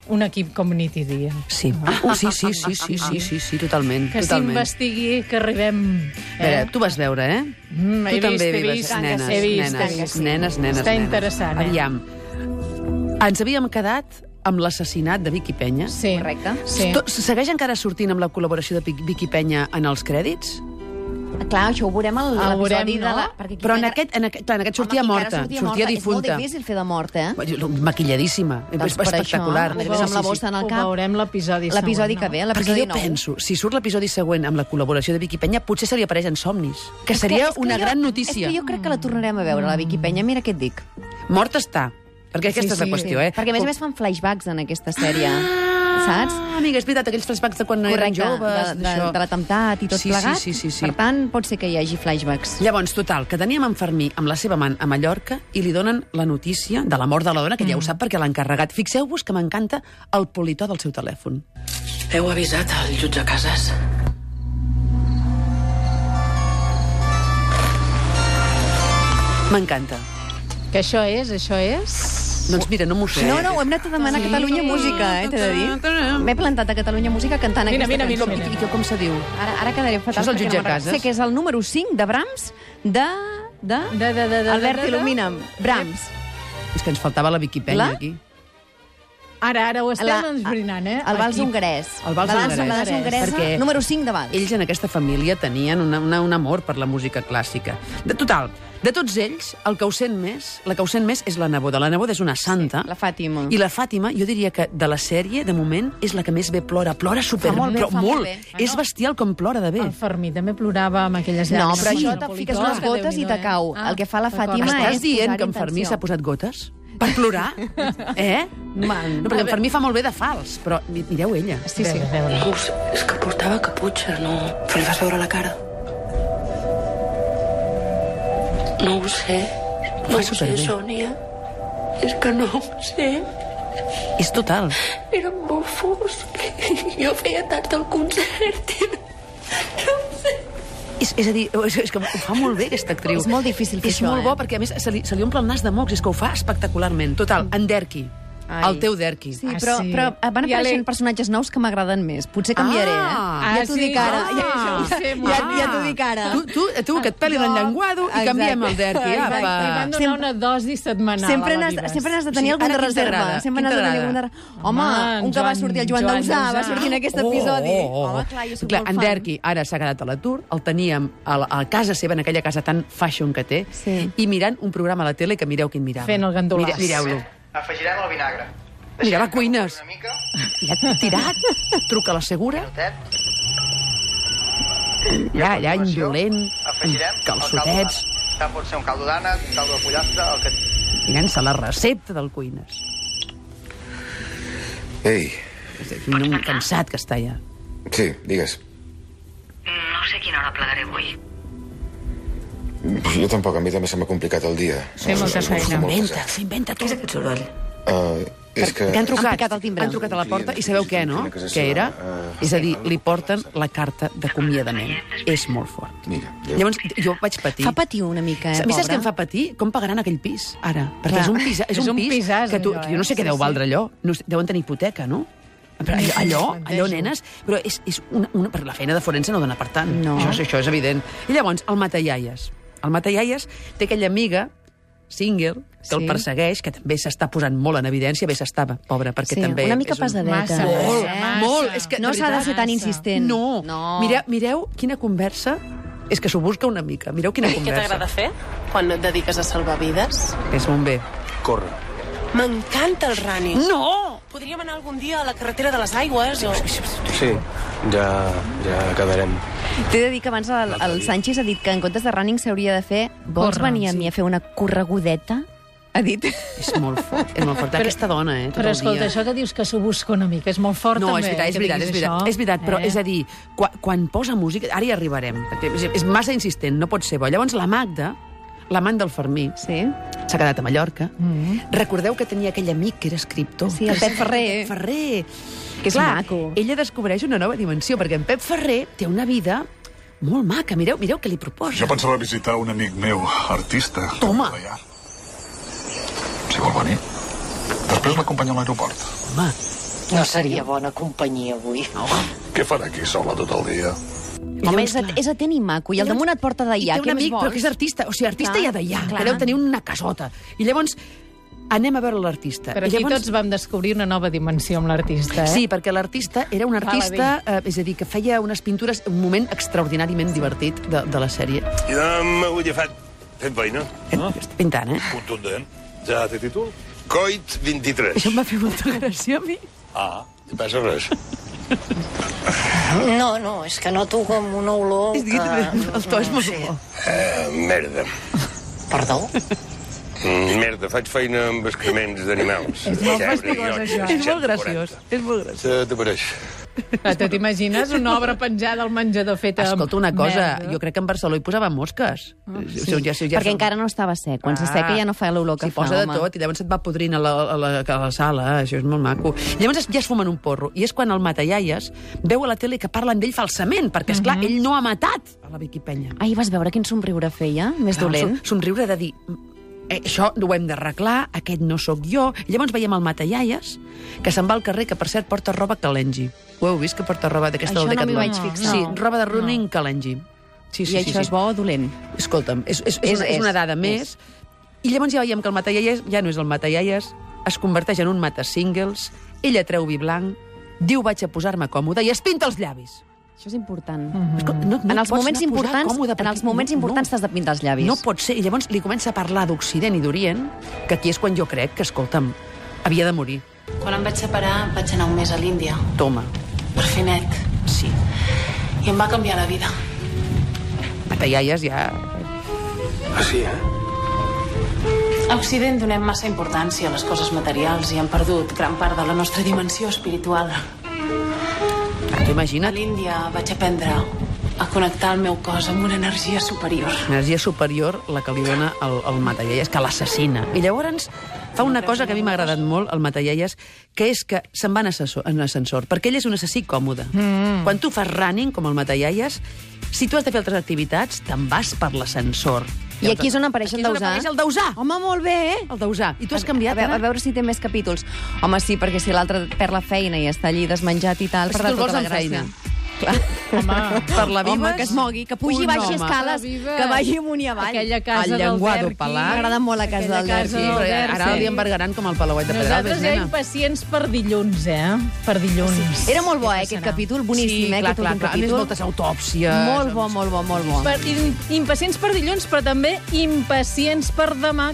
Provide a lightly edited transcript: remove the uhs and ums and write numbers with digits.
un equip community dia. Sí. Sí, totalment. Que s'investigui, que arribem... A veure, tu vas veure, eh? Tu també vives, nenes. Està interessant, Aviam. Ens havíem quedat amb l'assassinat de Vicky Peña. Sí. Correcte. Sí. Segueix encara sortint amb la col·laboració de Vicky Peña en els crèdits? Clar, això ho veurem a l'episodi de la... Però en aquest sortia morta, sortia difunta. És molt difícil fer de mort, eh? Maquilladíssima, espectacular. A més amb la bossa en el cap. Ho veurem l'episodi següent. L'episodi que ve, l'episodi 9. Perquè jo penso, si surt l'episodi següent amb la col·laboració de Vicky Peña, potser se li apareix en somnis, que seria una gran notícia. És que jo crec que la tornarem a veure, la Vicky Peña. Mira què et dic. Mort està, perquè aquesta és la qüestió, eh? Perquè a més fan flashbacks en aquesta sèrie. Saps? Amiga, és veritat, aquells flashbacks de quan eren joves... de l'atemptat i tot plegat. Sí. Per tant, pot ser que hi hagi flashbacks. Llavors, total, que teníem en Fermí amb la seva amant a Mallorca i li donen la notícia de la mort de la dona, que ja ho sap perquè l'ha encarregat. Fixeu-vos que m'encanta el politó del seu telèfon. Heu avisat al jutge Casas? M'encanta. Que això és... Doncs mira, no m'ho sé. No, ho hem anat a demanar a Catalunya Música, t'he de dir. M'he plantat a Catalunya Música cantant aquesta cançó. I com se diu? Ara quedaré fatal. Això és el jutge Casas? Sé que és el número 5 de Brahms, Albert il·lumina'm. Brahms. És que ens faltava la Vicky Peña, aquí. Ara ho estem esbrinant, eh? El vals hongarès. El vals hongarès. Perquè número 5 de vals. Ells en aquesta família tenien un amor per la música clàssica. Total, de tots ells, la que ho sent més és la neboda. La neboda és una santa. La Fàtima. I la Fàtima, jo diria que de la sèrie, de moment, és la que més bé plora. Plora super bé, però molt. És bestial com plora de bé. El Fermí també plorava amb aquelles llàgrimes. No, però això te fiques unes gotes i te cau. El que fa la Fàtima és... Estàs dient que en Fermí s'ha posat gotes? Per plorar? No, perquè en Fermí fa molt bé de fals, però mireu ella. Sí. És que portava caputxa, no? Però li vas veure la cara? No ho sé. No ho sé, Sònia. És que no ho sé. És total. Era molt fosc. Jo feia tard al concert. No ho sé. És a dir, és que ho fa molt bé, aquesta actriu. És molt difícil fer això, això, molt bo, perquè a més se li omple el nas de mocs, és que ho fa espectacularment. Total, en Derqui. El teu Derqui. Sí, però van apareixent personatges nous que m'agraden més. Potser canviaré, Ja t'ho dic ara. Ja t'ho dic ara. Tu que et pelin el llenguado i canviem el Derqui. I van donar una dosi setmanal. Sempre n'has de tenir algun de reserva. Sempre n'has de tenir algun de reserva. Home, un que va sortir, el Joan Dausà, va sortir en aquest episodi. Home, clar, jo soc molt fan. En Derqui ara s'ha quedat a l'atur, el teníem a casa seva, en aquella casa tan fashion que té, i mirant un programa a la tele que mireu quin mirava. Fent el gandolàs. Mireu-lo. Afegirem el vinagre. Mira, va cuines. Una mica. Ja t'he tirat. Truca a la segura. Ja, indolent. Afegirem calçotets. Pot ser un caldo d'ànec, un caldo de pollastre, el que... Mirant-se la recepta del cuines. Ei. Un cansat que està ja. Sí, digues. No sé a quina hora plegaré avui. Jo tampoc, a mi també se m'ha complicat el dia. Fer molta feina. S'inventa tot. Què és aquest soroll? És que... Han trucat al timbre. Han trucat a la porta i sabeu què, no? Què era? És a dir, li porten la carta d'acomiadament. És molt fort. Mira, llavors, jo vaig patir. Fa patir una mica, A mi saps què em fa patir? Com pagaran aquell pis, ara? Perquè és un pis que tu... Jo no sé què deu valdre allò. Deuen tenir hipoteca, no? Però allò, nenes... Però és per la feina de forense no dona per tant. Això és evident. I llavors, el Matallaies. El Matallaies té aquella amiga single, que el persegueix, que també s'està posant molt en evidència, bé s'estava, pobra, perquè també... Una mica pesadeta. Molt. És que, no s'ha de ser tan insistent. No. Mireu quina conversa... És que s'ho busca una mica. Mireu quina conversa. Què t'agrada fer quan et dediques a salvar vides? És molt bé. Corre. M'encanta el running. No! Podríem anar algun dia a la carretera de les aigües o... Sí, ja quedarem. T'he de dir que abans el Sánchez ha dit que en comptes de running s'hauria de fer... Vols venir a mi a fer una corregudeta? Ha dit. És molt fort. Aquesta dona, tot però el dia. escolta, això que dius que s'ho busca una mica és molt fort, no, també. No, és veritat, però és a dir, quan posa música... Ara hi arribarem, perquè és massa insistent, no pot ser bo. Llavors la Magda, l'amant del Fermí, s'ha quedat a Mallorca. Recordeu que tenia aquell amic que era escriptor. Sí, el Pep Ferrer. Que és maco. Ella descobreix una nova dimensió, perquè en Pep Ferrer té una vida molt maca. Mireu què li proposa. Jo pensava visitar un amic meu, artista. Toma. Si vol venir. Després l'acompanya a l'aeroport. Home, No seria bona companyia avui. Què farà aquí sola tot el dia? Home, és atent i maco, i al damunt et porta d'allà. I té un amic, però que és artista, o sigui, artista ja d'allà, que deu tenir una casota. I llavors anem a veure l'artista. Però aquí tots vam descobrir una nova dimensió amb l'artista, Sí, perquè l'artista era un artista, és a dir, que feia unes pintures, un moment extraordinàriament divertit de la sèrie. Jo m'ho he fet fent feina. Pintant, Contundent. Ja té títol? Coit 23. Això em va fer molta gràcia a mi. No passa res. No, és que noto com una olor que... El to és molt bo. Merda. Perdó? Merda, faig feina amb excrements d'animals. És molt fastigós, això. És molt graciós. És molt graciós. Te pareix? Tu t'imagines una obra penjada al menjador feta amb... Escolta, una cosa, merda. jo crec que en Barcelona hi posaven mosques. Perquè encara no estava sec. Quan se seca ja no fa l'olor que fa, s'hi posa de tot, i llavors se't va podrint a la sala. Això és molt maco. Llavors ja es fumen un porro, i és quan el Mataiaies veu a la tele que parlen d'ell falsament, perquè, esclar, ell no ha matat a la Vicky Penya. Ai, vas veure quin somriure feia? Més dolent? Somriure de dir... això ho hem d'arreglar, aquest no sóc jo. I llavors veiem el Mataiaies, que se'n va al carrer, que per cert porta roba Kalenji. Ho heu vist, que porta roba d'aquesta del Decathlon? Això no m'hi vaig fixar. Sí, roba de running Kalenji. I això és bo o dolent? Escolta'm, és una dada més. I llavors ja veiem que el Mataiaies ja no és el Mataiaies, es converteix en un mata-singles, ella treu vi blanc, diu vaig a posar-me còmode i es pinta els llavis. Això és important. En els moments importants t'has de pintar els llavis. No pot ser. I llavors li comença a parlar d'Occident i d'Orient, que aquí és quan jo crec que, escolta'm, havia de morir. Quan em vaig separar, vaig anar un mes a l'Índia. Toma. Per fer net. Sí. I em va canviar la vida. Mataiaies ja... Sí, A Occident donem massa importància a les coses materials i hem perdut gran part de la nostra dimensió espiritual. T'ho imagina't? A l'Índia vaig aprendre a connectar el meu cos amb una energia superior. Energia superior, la que li dona el Mataiaies, que l'assassina. I llavors fa una cosa que a mi m'ha agradat molt, el Mataiaies, que és que se'n va en ascensor, perquè ell és un assassí còmode. Quan tu fas running, com el Mataiaies, si tu has de fer altres activitats, te'n vas per l'ascensor. I aquí és on apareix el Dausà. Aquí és on apareix el Dausà. Home, molt bé, El Dausà. I tu has canviat, a veure si té més capítols. Home, sí, perquè si l'altre perd la feina i està allí desmenjat i tal, Però si tu el vols tota la amb gràcia. feina. Clar. Home, per la Vives... Home, que es mogui, que pugi i baixi escales, que vagi amunt i avall. Aquella casa El del llenguado Derqui. pelat. M'agrada molt la casa del Derqui. Sí, però ara li embargaran com el Palauet de Pedralbes, Nosaltres ja nena. impacients per dilluns, Per dilluns. Era molt bo, aquest capítol, boníssim, clar, aquest últim clar. A més, capítol. moltes autòpsies. Molt bo, molt bo, molt bo. Impacients per dilluns, però també impacients per demà,